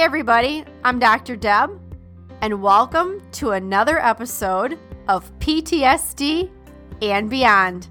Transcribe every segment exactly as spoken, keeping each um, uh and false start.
everybody, I'm Doctor Deb, and welcome to another episode of P T S D and Beyond.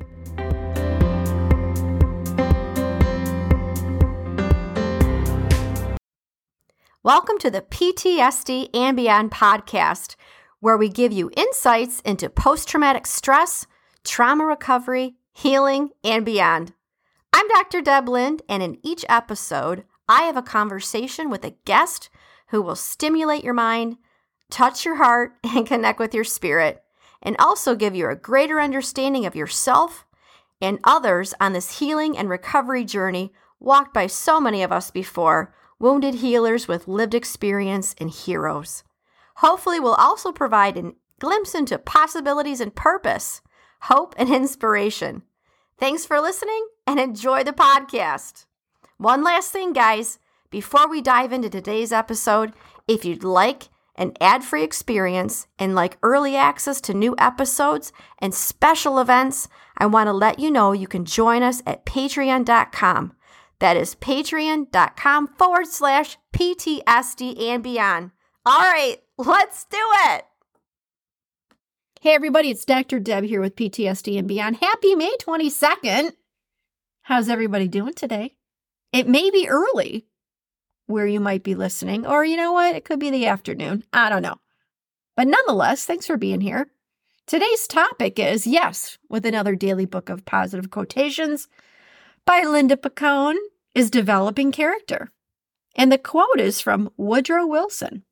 Welcome to the P T S D and Beyond podcast, where we give you insights into post-traumatic stress, trauma recovery, healing, and beyond. I'm Doctor Deb Lind, and in each episode, I have a conversation with a guest who will stimulate your mind, touch your heart, and connect with your spirit, and also give you a greater understanding of yourself and others on this healing and recovery journey walked by so many of us before, wounded healers with lived experience and heroes. Hopefully, we'll also provide a glimpse into possibilities and purpose, hope, and inspiration. Thanks for listening and enjoy the podcast. One last thing, guys, before we dive into today's episode, if you'd like an ad-free experience and like early access to new episodes and special events, I want to let you know you can join us at patreon dot com. That is patreon.com forward slash PTSD and beyond. All right, let's do it. Hey, everybody, it's Doctor Deb here with P T S D and Beyond. Happy May twenty-second. How's everybody doing today? It may be early where you might be listening, or you know what? It could be the afternoon. I don't know. But nonetheless, thanks for being here. Today's topic is, yes, with another daily book of positive quotations by Linda Picone, is developing character. And the quote is from Woodrow Wilson.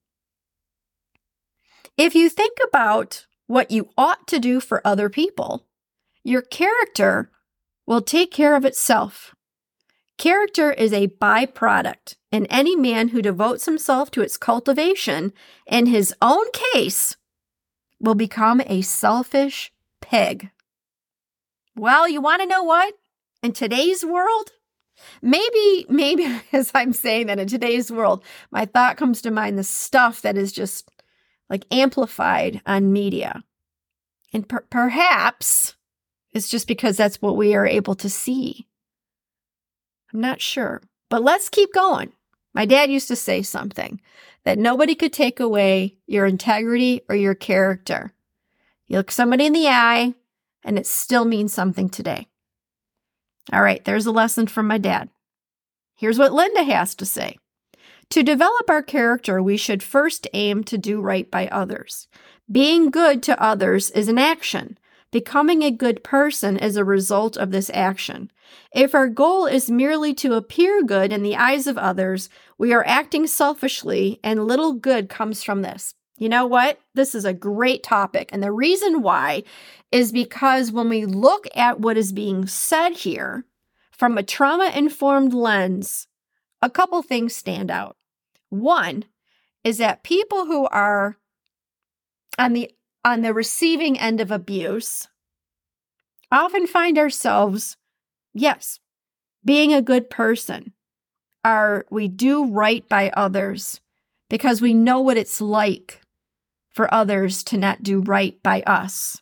If you think about what you ought to do for other people, your character will take care of itself. Character is a byproduct, and any man who devotes himself to its cultivation in his own case will become a selfish pig. Well, you want to know what? In today's world, maybe, maybe as I'm saying that in today's world, my thought comes to mind the stuff that is just like amplified on media. And per- perhaps it's just because that's what we are able to see. I'm not sure, but let's keep going. My dad used to say something that nobody could take away your integrity or your character. You look somebody in the eye and it still means something today. All right, there's a lesson from my dad. Here's what Linda has to say. To develop our character, we should first aim to do right by others. Being good to others is an action. Becoming a good person is a result of this action. If our goal is merely to appear good in the eyes of others, we are acting selfishly, and little good comes from this. You know what? This is a great topic. And the reason why is because when we look at what is being said here from a trauma-informed lens, a couple things stand out. One is that people who are on the on the receiving end of abuse often find ourselves, yes, being a good person. Our, we do right by others because we know what it's like for others to not do right by us.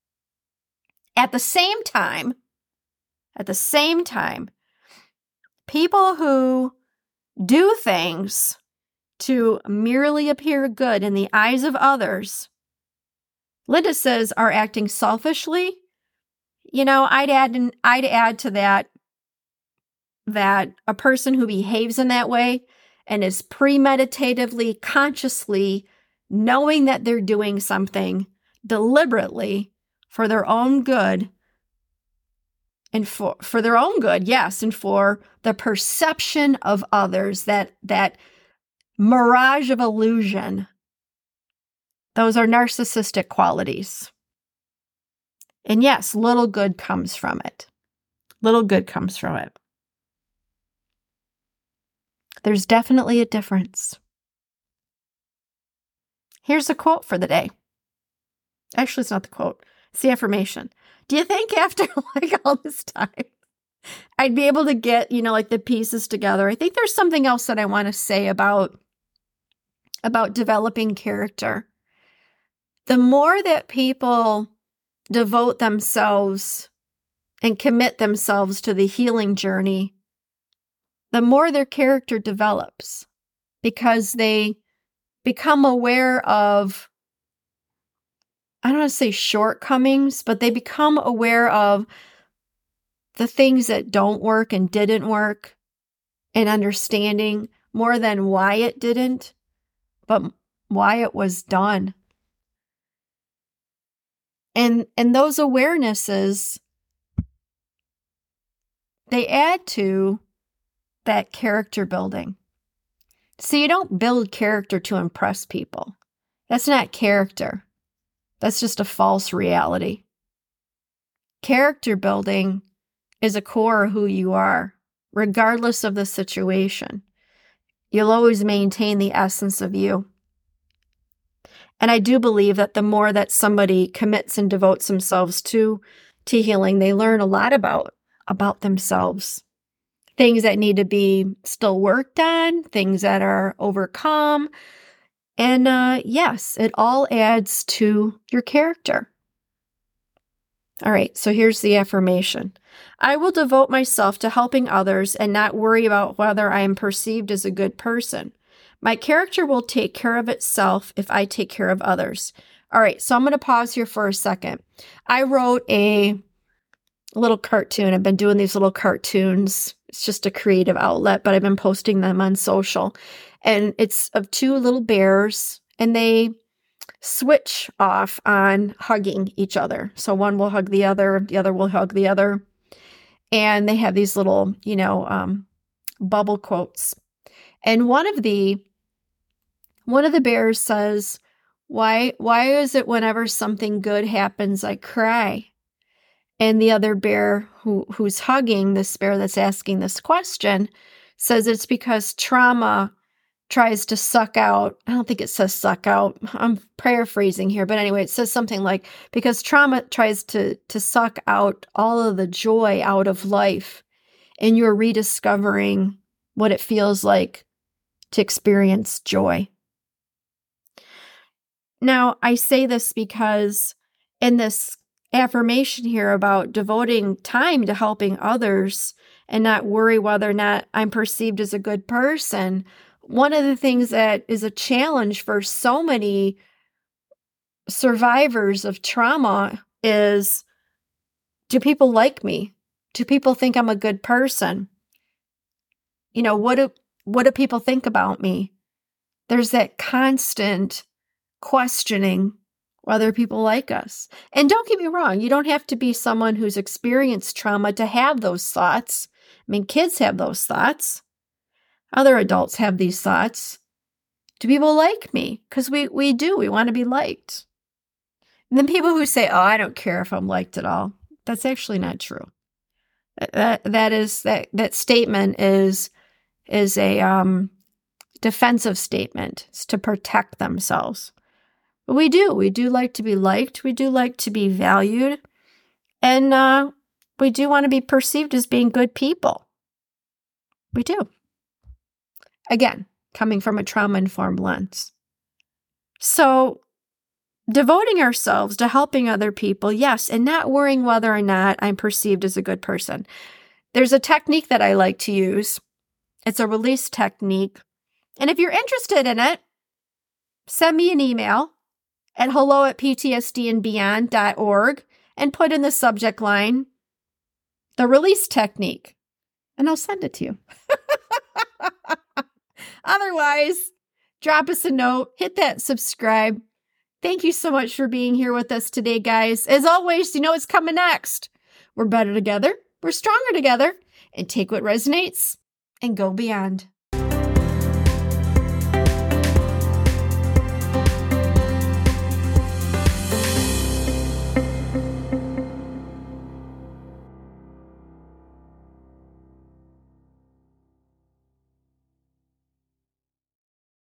At the same time, at the same time, people who do things to merely appear good in the eyes of others, Linda says, are acting selfishly. You know, I'd add, I'd add to that that a person who behaves in that way and is premeditatively, consciously knowing that they're doing something deliberately for their own good, and for, for their own good, yes, and for the perception of others, that, that mirage of illusion. Those are narcissistic qualities. And yes, little good comes from it. Little good comes from it. There's definitely a difference. Here's the quote for the day. Actually, it's not the quote. It's the affirmation. Do you think after like all this time, I'd be able to get, you know, like the pieces together? I think there's something else that I want to say about, about developing character. The more that people devote themselves and commit themselves to the healing journey, the more their character develops. because they become aware of, I don't want to say shortcomings, but they become aware of the things that don't work and didn't work, and understanding more than why it didn't, but why it was done. And, and those awarenesses, they add to that character building. So you don't build character to impress people. That's not character. That's just a false reality. Character building is a core of who you are, regardless of the situation. You'll always maintain the essence of you. And I do believe that the more that somebody commits and devotes themselves to, to healing, they learn a lot about, about themselves. Things that need to be still worked on, things that are overcome. And uh, yes, it all adds to your character. All right, so here's the affirmation. I will devote myself to helping others and not worry about whether I am perceived as a good person. My character will take care of itself if I take care of others. All right, so I'm going to pause here for a second. I wrote a little cartoon. I've been doing these little cartoons. It's just a creative outlet, but I've been posting them on social. And it's of two little bears, and they switch off on hugging each other. So one will hug the other, the other will hug the other. And they have these little, you know, um, bubble quotes. And one of the one of the bears says, why, why is it whenever something good happens, I cry? And the other bear who, who's hugging this bear that's asking this question says it's because trauma tries to suck out, I don't think it says suck out, I'm paraphrasing here, but anyway, it says something like, because trauma tries to, to suck out all of the joy out of life, and you're rediscovering what it feels like to experience joy. Now, I say this because in this affirmation here about devoting time to helping others and not worry whether or not I'm perceived as a good person, one of the things that is a challenge for so many survivors of trauma is, do people like me? Do people think I'm a good person? You know, what do, what do people think about me? There's that constant questioning whether people like us. And don't get me wrong, you don't have to be someone who's experienced trauma to have those thoughts. I mean, kids have those thoughts. Other adults have these thoughts. Do people like me? Because we, we do. We want to be liked. And then people who say, oh, I don't care if I'm liked at all. That's actually not true. That, that is, that, that statement is, is a um, defensive statement. It's to protect themselves. But we do. We do like to be liked. We do like to be valued. And uh, we do want to be perceived as being good people. We do. Again, coming from a trauma-informed lens. So, devoting ourselves to helping other people, yes, and not worrying whether or not I'm perceived as a good person. There's a technique that I like to use. It's a release technique. And if you're interested in it, send me an email at hello at p t s d and beyond dot org and put in the subject line, the release technique, and I'll send it to you. Otherwise, drop us a note, hit that subscribe. Thank you so much for being here with us today, guys. As always, you know what's coming next. We're better together, we're stronger together, and take what resonates and go beyond.